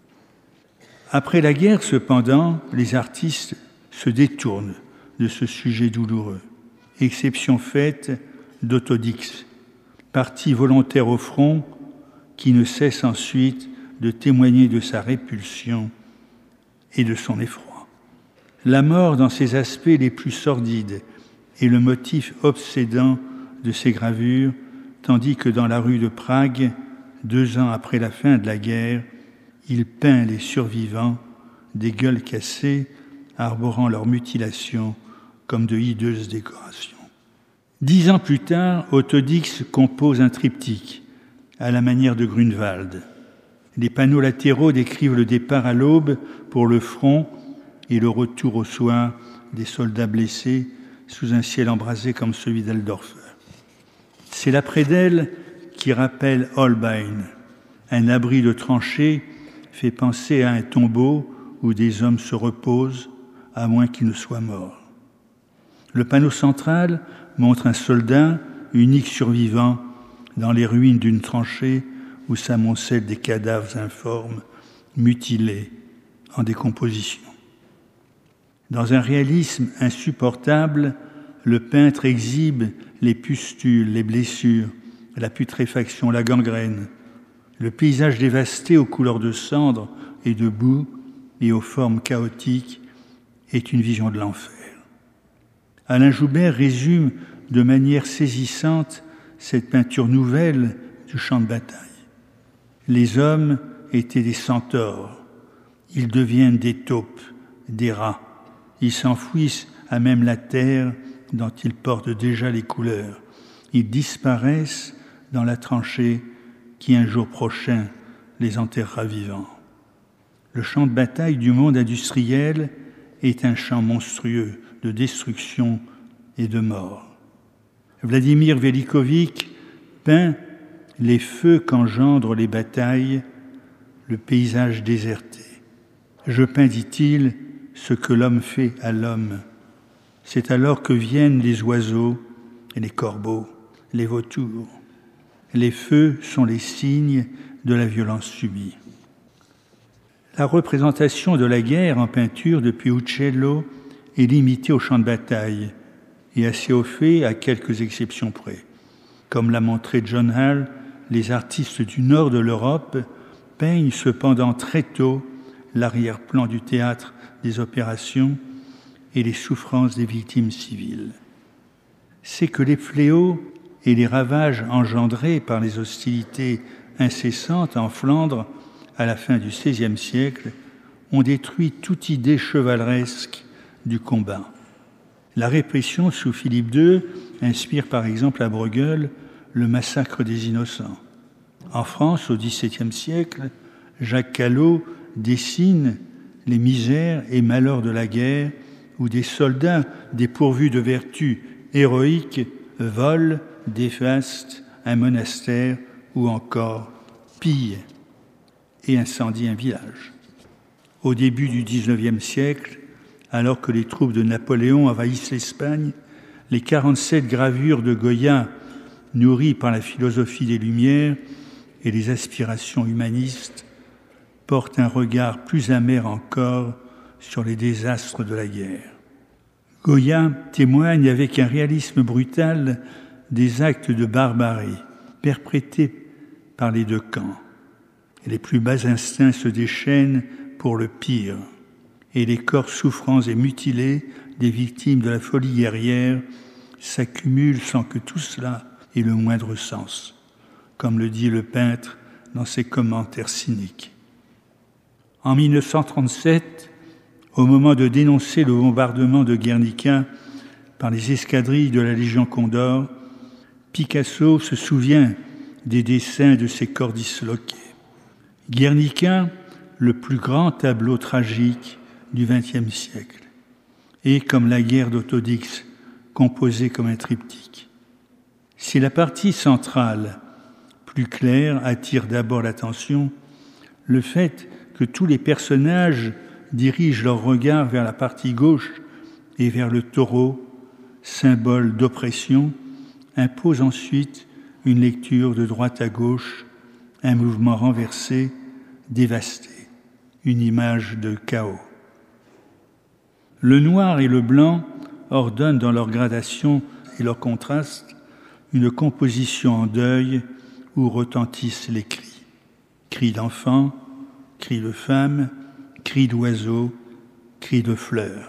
Après la guerre, cependant, les artistes se détournent de ce sujet douloureux. Exception faite d'Autodix, parti volontaire au front, qui ne cesse ensuite de témoigner de sa répulsion et de son effroi. La mort dans ses aspects les plus sordides est le motif obsédant de ses gravures, tandis que dans la rue de Prague, deux ans après la fin de la guerre, il peint les survivants, des gueules cassées, arborant leurs mutilations comme de hideuses décorations. Dix ans plus tard, Autodix compose un triptyque, à la manière de Grunewald. Les panneaux latéraux décrivent le départ à l'aube pour le front et le retour au soir des soldats blessés sous un ciel embrasé comme celui d'Eldorfer. C'est la prédelle qui rappelle Holbein. Un abri de tranchées fait penser à un tombeau où des hommes se reposent, à moins qu'ils ne soient morts. Le panneau central montre un soldat, unique survivant, dans les ruines d'une tranchée où s'amoncellent des cadavres informes, mutilés, en décomposition. Dans un réalisme insupportable, le peintre exhibe les pustules, les blessures, la putréfaction, la gangrène, le paysage dévasté aux couleurs de cendre et de boue et aux formes chaotiques est une vision de l'enfer. Alain Joubert résume de manière saisissante cette peinture nouvelle du champ de bataille. Les hommes étaient des centaures, ils deviennent des taupes, des rats, ils s'enfouissent à même la terre dont ils portent déjà les couleurs, ils disparaissent dans la tranchée qui un jour prochain les enterrera vivants. Le champ de bataille du monde industriel est un champ monstrueux de destruction et de mort. Vladimir Velikovic peint les feux qu'engendrent les batailles, le paysage déserté. Je peins, dit-il, ce que l'homme fait à l'homme. C'est alors que viennent les oiseaux, les corbeaux, les vautours. Les feux sont les signes de la violence subie. La représentation de la guerre en peinture depuis Uccello est limitée au champ de bataille et assez au fait à quelques exceptions près. Comme l'a montré John Hall, les artistes du nord de l'Europe peignent cependant très tôt l'arrière-plan du théâtre des opérations et les souffrances des victimes civiles. C'est que les fléaux et les ravages engendrés par les hostilités incessantes en Flandre à la fin du seizième siècle ont détruit toute idée chevaleresque du combat. La répression sous Philippe deux inspire par exemple à Bruegel le massacre des innocents. En France, au dix-septième siècle, Jacques Callot dessine les misères et malheurs de la guerre où des soldats dépourvus de vertus héroïques volent, dévastent un monastère ou encore pillent et incendient un village. Au début du dix-neuvième siècle, alors que les troupes de Napoléon envahissent l'Espagne, les quarante-sept gravures de Goya, nourries par la philosophie des Lumières et les aspirations humanistes, portent un regard plus amer encore sur les désastres de la guerre. Goya témoigne avec un réalisme brutal des actes de barbarie perpétrés par les deux camps. Et les plus bas instincts se déchaînent pour le pire, et les corps souffrants et mutilés des victimes de la folie guerrière s'accumulent sans que tout cela ait le moindre sens, comme le dit le peintre dans ses commentaires cyniques. En mille neuf cent trente-sept, au moment de dénoncer le bombardement de Guernica par les escadrilles de la Légion Condor, Picasso se souvient des dessins de ces corps disloqués. Guernica, le plus grand tableau tragique du vingtième siècle, et comme la guerre d'Autodix, composée comme un triptyque. Si la partie centrale, plus claire, attire d'abord l'attention, le fait que tous les personnages dirigent leur regard vers la partie gauche et vers le taureau, symbole d'oppression, impose ensuite une lecture de droite à gauche, un mouvement renversé, dévasté, une image de chaos. Le noir et le blanc ordonnent dans leur gradation et leur contraste une composition en deuil où retentissent les cris. Cris d'enfants, cris de femmes, cris d'oiseaux, cris de fleurs.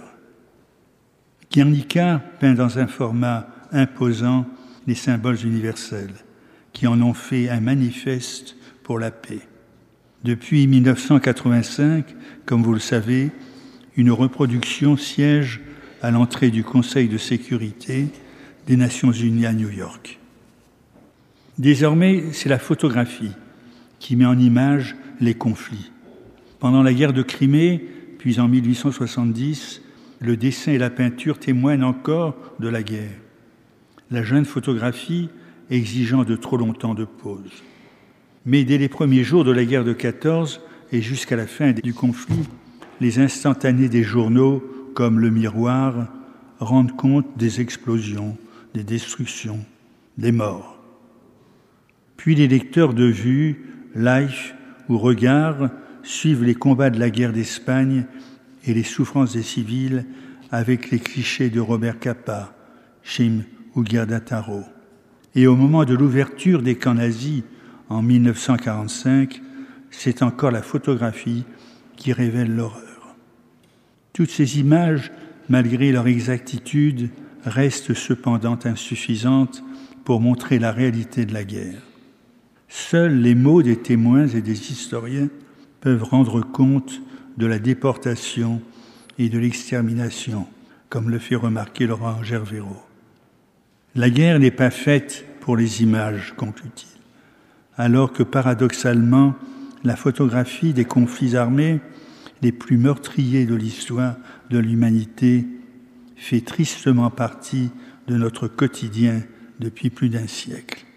Guernica peint dans un format imposant les symboles universels qui en ont fait un manifeste pour la paix. Depuis mille neuf cent quatre-vingt-cinq, comme vous le savez, une reproduction siège à l'entrée du Conseil de sécurité des Nations Unies à New York. Désormais, c'est la photographie qui met en image les conflits. Pendant la guerre de Crimée, puis en mille huit cent soixante-dix, le dessin et la peinture témoignent encore de la guerre. La jeune photographie exigeant de trop longtemps de pause. Mais dès les premiers jours de la guerre de quatorze et jusqu'à la fin du conflit, les instantanés des journaux, comme Le Miroir, rendent compte des explosions, des destructions, des morts. Puis les lecteurs de Vue, Life ou Regard suivent les combats de la guerre d'Espagne et les souffrances des civils avec les clichés de Robert Capa, Chim ou Gerda Taro. Et au moment de l'ouverture des camps nazis en mille neuf cent quarante-cinq, c'est encore la photographie qui révèle l'horreur. Toutes ces images, malgré leur exactitude, restent cependant insuffisantes pour montrer la réalité de la guerre. Seuls les mots des témoins et des historiens peuvent rendre compte de la déportation et de l'extermination, comme le fait remarquer Laurent Gervérot. La guerre n'est pas faite pour les images, conclut-il, alors que paradoxalement, la photographie des conflits armés les plus meurtriers de l'histoire de l'humanité fait tristement partie de notre quotidien depuis plus d'un siècle.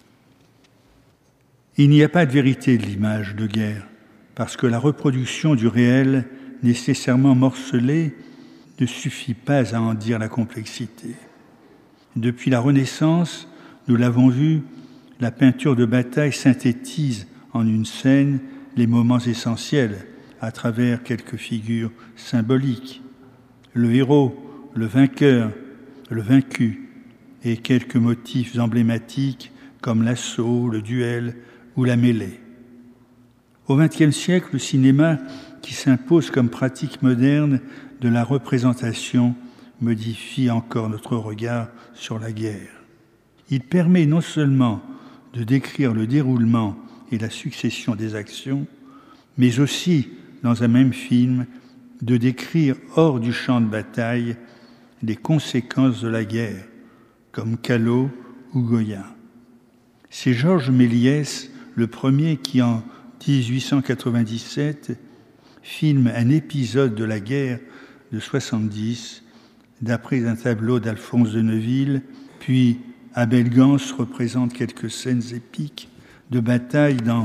Il n'y a pas de vérité de l'image de guerre, parce que la reproduction du réel, nécessairement morcelée, ne suffit pas à en dire la complexité. Depuis la Renaissance, nous l'avons vu, la peinture de bataille synthétise en une scène les moments essentiels à travers quelques figures symboliques. Le héros, le vainqueur, le vaincu, et quelques motifs emblématiques comme l'assaut, le duel ou la mêlée. Au vingtième siècle, le cinéma, qui s'impose comme pratique moderne de la représentation, modifie encore notre regard sur la guerre. Il permet non seulement de décrire le déroulement et la succession des actions, mais aussi, dans un même film, de décrire hors du champ de bataille les conséquences de la guerre, comme Callot ou Goya. C'est Georges Méliès, le premier qui, en dix-huit cent quatre-vingt-dix-sept, filme un épisode de la guerre de soixante-dix, d'après un tableau d'Alphonse de Neuville, puis Abel Gans représente quelques scènes épiques de bataille dans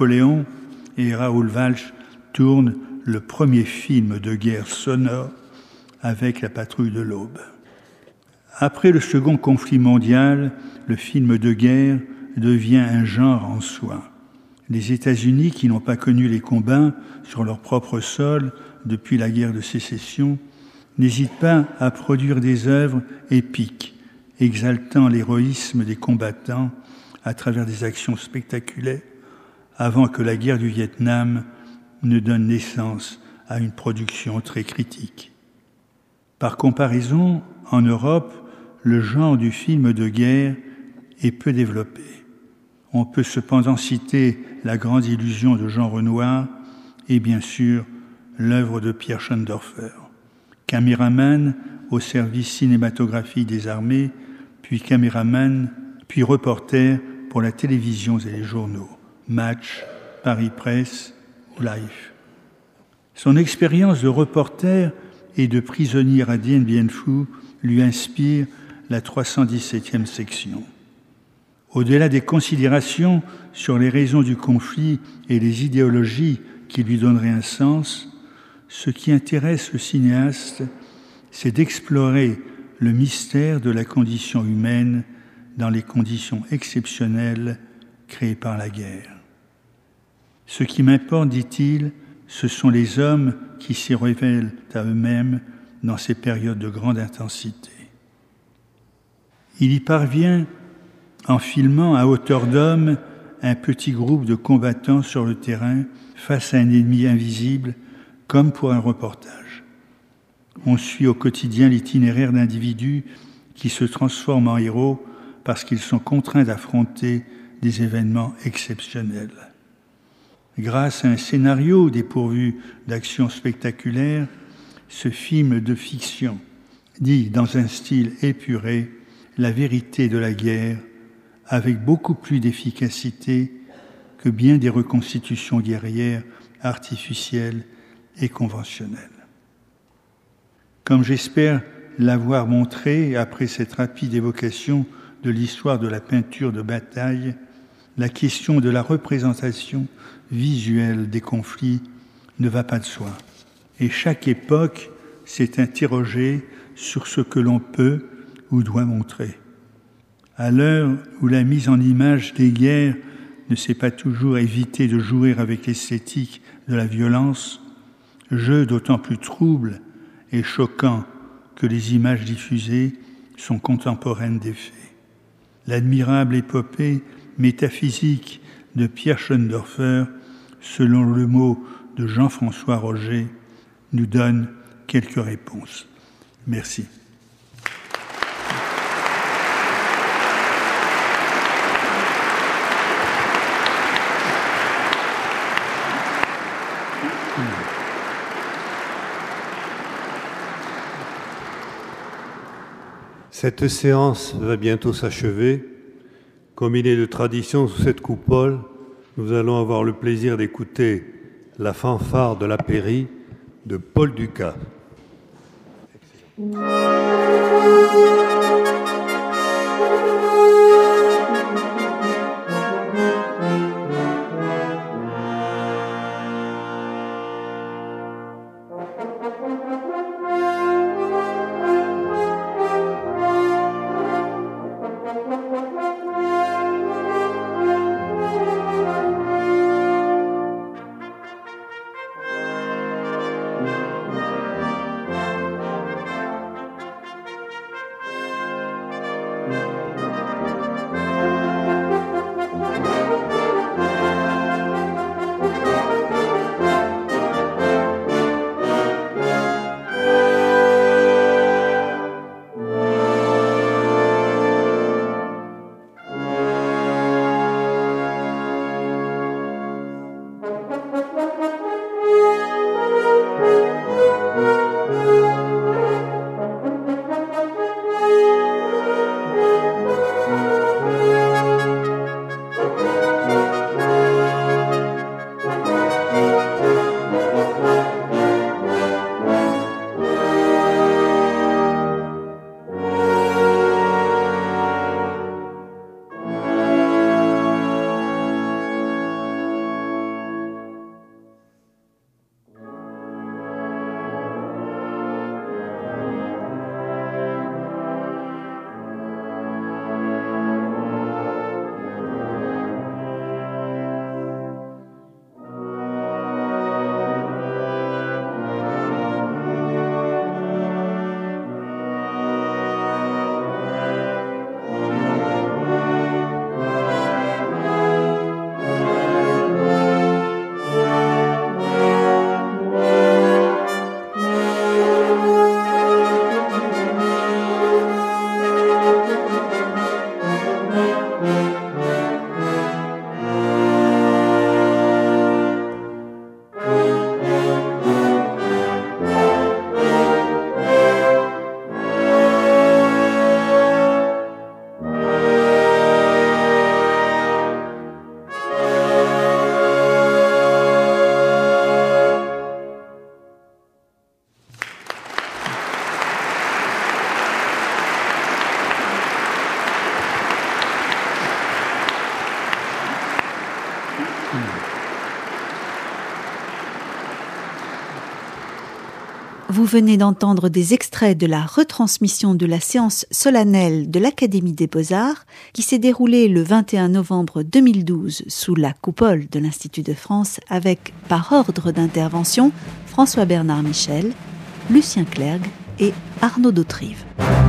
Napoléon, et Raoul Walsh tourne le premier film de guerre sonore avec La Patrouille de l'Aube. Après le second conflit mondial, le film de guerre devient un genre en soi. Les États-Unis, qui n'ont pas connu les combats sur leur propre sol depuis la guerre de sécession, n'hésitent pas à produire des œuvres épiques, exaltant l'héroïsme des combattants à travers des actions spectaculaires, avant que la guerre du Vietnam ne donne naissance à une production très critique. Par comparaison, en Europe, le genre du film de guerre est peu développé. On peut cependant citer La Grande Illusion de Jean Renoir et bien sûr l'œuvre de Pierre Schoendoerffer, caméraman au service cinématographique des armées, puis caméraman, puis reporter pour la télévision et les journaux, Match, Paris Presse ou Life. Son expérience de reporter et de prisonnier à Dien Bien Phu lui inspire la trois cent dix-septième section. Au-delà des considérations sur les raisons du conflit et les idéologies qui lui donneraient un sens, ce qui intéresse le cinéaste, c'est d'explorer le mystère de la condition humaine dans les conditions exceptionnelles créées par la guerre. Ce qui m'importe, dit-il, ce sont les hommes qui s'y révèlent à eux-mêmes dans ces périodes de grande intensité. Il y parvient en filmant à hauteur d'homme un petit groupe de combattants sur le terrain face à un ennemi invisible, comme pour un reportage. On suit au quotidien l'itinéraire d'individus qui se transforment en héros parce qu'ils sont contraints d'affronter des événements exceptionnels. Grâce à un scénario dépourvu d'actions spectaculaires, ce film de fiction dit dans un style épuré la vérité de la guerre avec beaucoup plus d'efficacité que bien des reconstitutions guerrières artificielles et conventionnelles. Comme j'espère l'avoir montré après cette rapide évocation de l'histoire de la peinture de bataille, la question de la représentation visuelle des conflits ne va pas de soi. Et chaque époque s'est interrogée sur ce que l'on peut ou doit montrer. À l'heure où la mise en image des guerres ne sait pas toujours éviter de jouer avec l'esthétique de la violence, jeu d'autant plus trouble et choquant que les images diffusées sont contemporaines des faits. L'admirable épopée métaphysique de Pierre Schoendoerffer, selon le mot de Jean-François Roger, nous donne quelques réponses. Merci. Cette séance va bientôt s'achever. Comme il est de tradition sous cette coupole, nous allons avoir le plaisir d'écouter la fanfare de la Pairie de Paul Dukas. Vous venez d'entendre des extraits de la retransmission de la séance solennelle de l'Académie des Beaux-Arts qui s'est déroulée le vingt et un novembre deux mille douze sous la coupole de l'Institut de France avec, par ordre d'intervention, François-Bernard Michel, Lucien Clergue et Arnaud Dautrive.